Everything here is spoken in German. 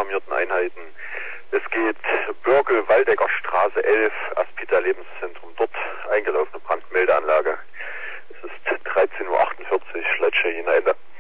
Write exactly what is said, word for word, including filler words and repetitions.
uniformierten Einheiten. Es geht Börgel, Waldecker Straße elf, Aspita Lebenszentrum, dort eingelaufene Brandmeldeanlage. Es ist dreizehn Uhr achtundvierzig, Leitstelle Jena Ende.